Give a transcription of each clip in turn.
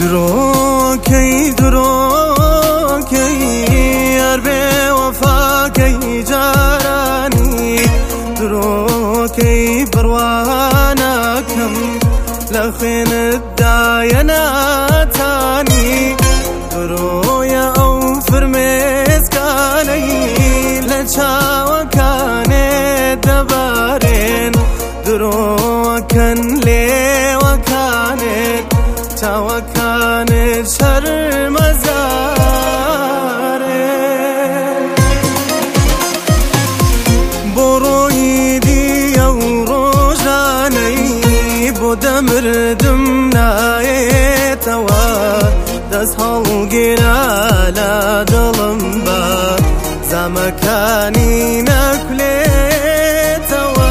دروكي أربي وفاكي جاراني دروكي برواناكم لخين الدايناتاني درويا أو فرميسكاني لچاوكاني دبارين دروكن لي وكانت تاوكانت شرمزارين برويدي يو روجاني بودمردم نايتوا دس هالقنا لا دلمبا زمكاني نكليتوا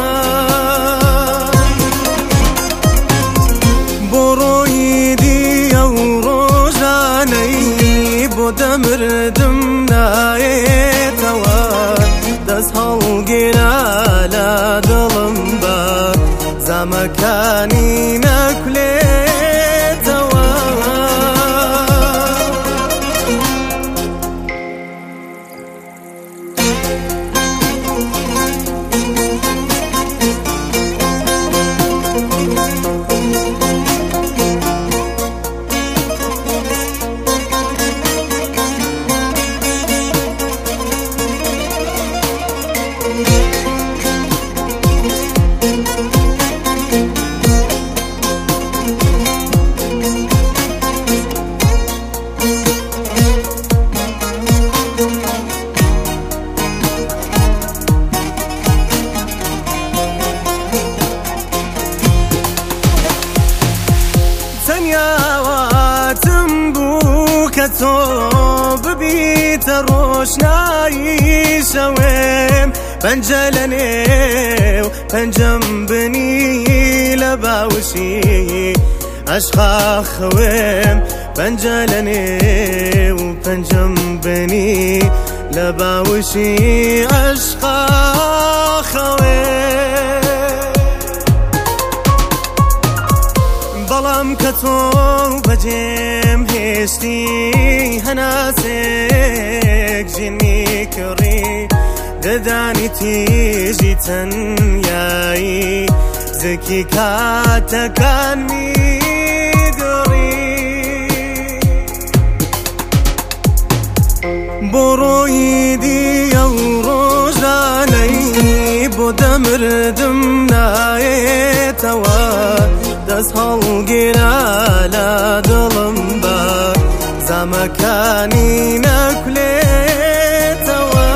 برويدي يو روجاني بودمردم نايتوا دس هالقنا لا دلمبا زمكاني نكليتوا تنياواتم بوكتو ببيت الروشناي شويم بنجلني وبنجنبني لباوشي أشخاخ خويم بنجلني وبنجنبني لباوشي أشخاخ خويم بلام كتو بجيم هشتي هناسك جني كري دداني تيجي تنياي زكي كاتا كان ميقري برويدي يو روجاني بودمردم نايتوا دس هالقنا لا دلمبا زمكاني نكليتوا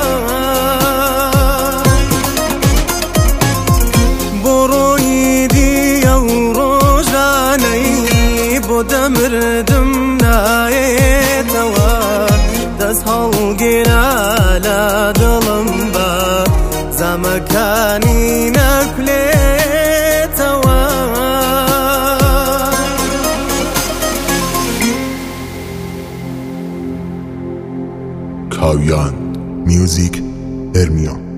برويدي يو روجاني بودمردم نايتوا دس هالقنا لا دلمبا زمكاني نكليتوا کاویان میوزیک ارمیان